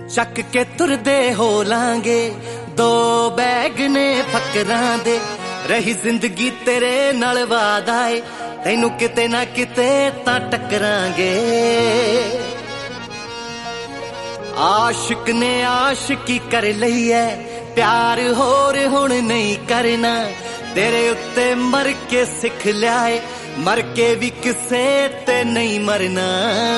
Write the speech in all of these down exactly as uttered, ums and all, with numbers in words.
ਚੱਕ ਕੇ ਤੁਰਦੇ ਹੋ ਲਾਂਗੇ ਦੋ ਬੈਗ ਨੇ ਫਕਰਾਂ ਦੇ। ਰਹੀ ਜ਼ਿੰਦਗੀ ਤੇਰੇ ਨਾਲ ਵਾਦਾ ਏ, ਤੈਨੂੰ ਕਿਤੇ ਨਾ ਕਿਤੇ ਤਾਂ ਟਕਰਾਂਗੇ। ਆਸ਼ਿਕ ਨੇ ਆਸ਼ਿਕੀ ਕਰ ਲਈ ਐ, ਪਿਆਰ ਹੋਰ ਹੁਣ ਨਹੀਂ ਕਰਨਾ। ਤੇਰੇ ਉੱਤੇ ਮਰ ਕੇ ਸਿੱਖ ਲਿਆ ਏ, ਮਰ ਕੇ ਵੀ ਕਿਸੇ ਤੇ ਨਹੀਂ ਮਰਨਾ।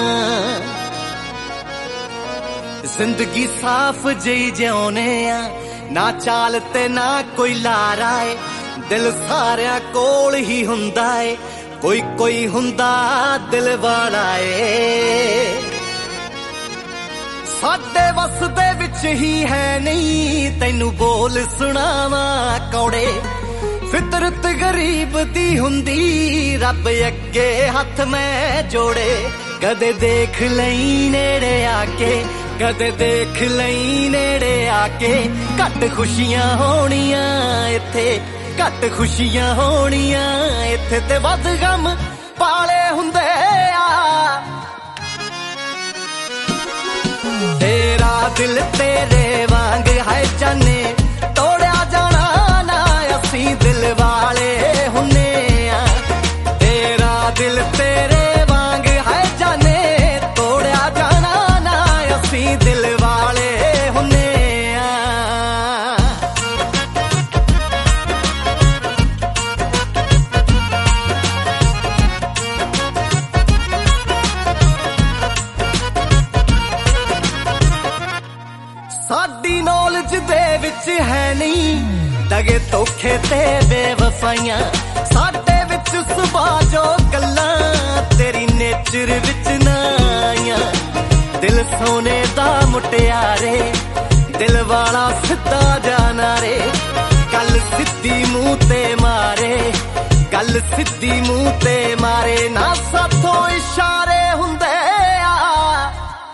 ਜ਼ਿੰਦਗੀ ਸਾਫ਼ ਜਿਹੀ ਜਿਉਣੇ ਆ, ਨਾ ਚਾਲ ਤੇ ਨਾ ਕੋਈ ਲਾਰਾ ਏ। ਦਿਲ ਸਾਰਿਆਂ ਕੋਲ ਹੀ ਹੁੰਦਾ ਏ, ਕੋਈ ਕੋਈ ਹੁੰਦਾ ਦਿਲ ਵਾਲਾ ਏ। ਸਾਡੇ ਵਸ ਦੇ ਵਿੱਚ ਹੀ ਹੈ ਨਹੀਂ, ਤੈਨੂੰ ਬੋਲ ਸੁਣਾਵਾਂ ਕੌੜੇ। ਫਿਤਰਤ ਗਰੀਬ ਦੀ ਹੁੰਦੀ, ਰੱਬ ਅੱਗੇ ਹੱਥ ਮੈਂ ਜੋੜੇ। ਕਦੇ ਦੇਖ ਲਈ ਨੇੜੇ ਆ ਕੇ, ਕਦੇ ਦੇਖ ਲਈ ਨੇੜੇ ਆ ਕੇ। ਘੱਟ ਖੁਸ਼ੀਆਂ ਹੋਣੀਆਂ ਇੱਥੇ, ਘੱਟ ਖੁਸ਼ੀਆਂ ਹੋਣੀਆਂ ਇੱਥੇ, ਤੇ ਵੱਧ ਗਮ ਪਾਲੇ ਹੁੰਦੇ ਆ। ਤੇਰਾ ਦਿਲ ਤੇਰੇ ਵਾਂਗ ਹੈ ਜਾਨੇ, ਤੋੜਿਆ ਜਾਣਾ ਨਾ ਅਸੀਂ ਦਿਲ ਵਾਲੇ ਹੁੰਨੇ ਆ। ਤੇਰਾ ਦਿਲ ਤੇਰੇ ਵਾਂਗ ਹੈ ਜਾਨੇ, ਤੋੜਿਆ ਜਾਣਾ ਨਾ ਅਸੀਂ ਦਿਲ ਵਾਲੇ ਹੁੰਨੇ ਆ। ਸਾਡੀ ਨੌਲੇਜ ਦੇ ਵਿੱਚ ਹੈ ਨਹੀਂ ਦਗੇ ਧੋਖੇ ਤੇ ਬੇਵਫਾਈਆਂ। ਸਾਡੇ ਵਿੱਚ ਸੁਭਾਅ ਜੋ ਗੱਲਾਂ ਤੇਰੀ ਨੇਚਰ ਵਿੱਚ ਨਾ ਆਈਆਂ। ਦਿਲ ਸੋਨੇ ਦਾ ਮੁਟਿਆਰੇ, ਦਿਲ ਵਾਲਾ ਸਿੱਧਾ ਜਾਣਾ ਰੇ। ਗੱਲ ਸਿੱਧੀ ਮੂੰਹ ਤੇ ਮਾਰੇ, ਗੱਲ ਸਿੱਧੀ ਮੂੰਹ ਤੇ ਮਾਰੇ। ਨਾ ਸਾਥੋਂ ਇਸ਼ਾਰੇ ਹੁੰਦੇ ਆ।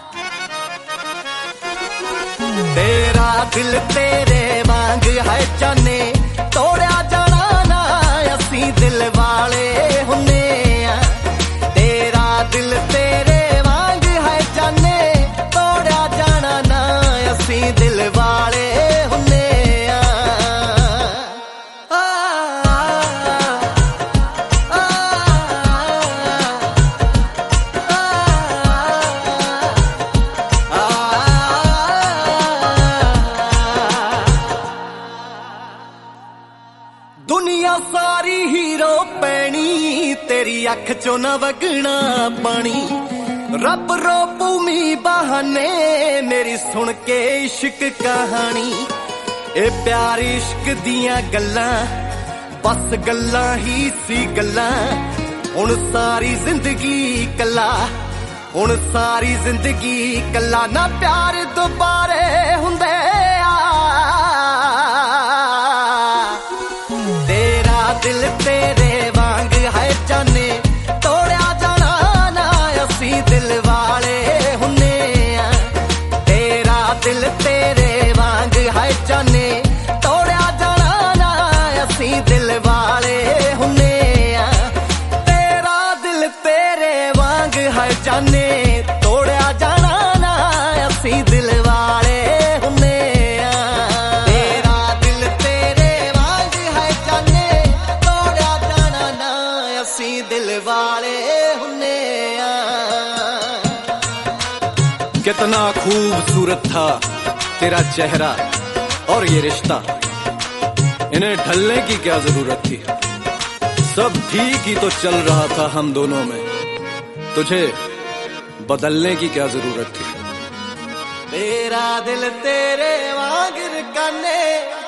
ਤੇਰਾ ਦਿਲ ਤੇਰੇ ਵਾਂਗ ਹੈ ਜਾਨੇ, ਤੋੜਿਆ ਜਾਣਾ ਨਾ ਅਸੀਂ ਦਿਲ ਵਾਲੇ ਹੁੰਨੇ ਆ। ਤੇਰਾ ਦਿਲ ਤੇਰੇ ਵਾਂਗ ਹੈ ਜਾਨੇ, ਤੋੜਿਆ ਜਾਣਾ ਨਾ ਅਸੀਂ ਦਿਲ ਵਾਲੇ ਹੁੰਨੇ ਆ। ਦੁਨੀਆ ਸਾਰੀ ਹੀਰੋ ਪੈਣੀ, ਤੇਰੀ ਅੱਖ ਚੋਂ ਨਾ ਵਗਣਾ ਪਾਣੀ। ਰੱਬ ਰੋਪੂ ਮੀਂਹ ਬਹਾਨੇ, ਮੇਰੀ ਸੁਣ ਕੇ ਇਸ਼ਕ ਕਹਾਣੀ। ਇਹ ਪਿਆਰ ਇਸ਼ਕ ਦੀਆਂ ਗੱਲਾਂ, ਬਸ ਗੱਲਾਂ ਹੀ ਸੀ ਗੱਲਾਂ। ਹੁਣ ਸਾਰੀ ਜ਼ਿੰਦਗੀ ਕੱਲਾ, ਹੁਣ ਸਾਰੀ ਜ਼ਿੰਦਗੀ ਕੱਲਾ। ਨਾ ਪਿਆਰ ਦੁਬਾਰੇ ਹੁੰਦੇ ਆ। ਤੇਰਾ ਦਿਲ ਤੇਰੇ ਵਾਂਗ ਹੈ ਜਾਨੇ, ਤੋੜਿਆ ਜਾਣਾ ਨਾ ਅਸੀਂ ਦਿਲ ਵਾਲੇ ਹੁੰਨੇ ਆ। ਤੇਰਾ ਦਿਲ ਤੇਰੇ ਵਾਂਗ ਹੈ ਜਾਨੇ, ਤੋੜਿਆ ਜਾਣਾ ਨਾ ਅਸੀਂ ਦਿਲ ਵਾਲੇ ਹੁੰਨੇ ਆ। ਤੇਰਾ ਦਿਲ ਤੇਰੇ ਵਾਂਗ ਹੈ ਜਾਨੇ, ਤੋੜਿਆ ਜਾਣਾ ਨਾ ਅਸੀਂ ਦਿਲ ਵਾਲੇ ਹੁੰਨੇ ਆ। ਤੇਰਾ ਦਿਲ ਤੇਰੇ ਵਾਂਗ ਹੈ ਜਾਨੇ, ਤੋੜਿਆ ਜਾਣਾ ਨਾ ਅਸੀਂ ਦਿਲ ਵਾਲੇ ਹੁੰਨੇ ਆ। कितना खूबसूरत था तेरा चेहरा और ये रिश्ता, इन्हें ढलने की क्या जरूरत थी। सब ठीक ही तो चल रहा था हम दोनों में, तुझे बदलने की क्या जरूरत थी। तेरा दिल तेरे वांग काने,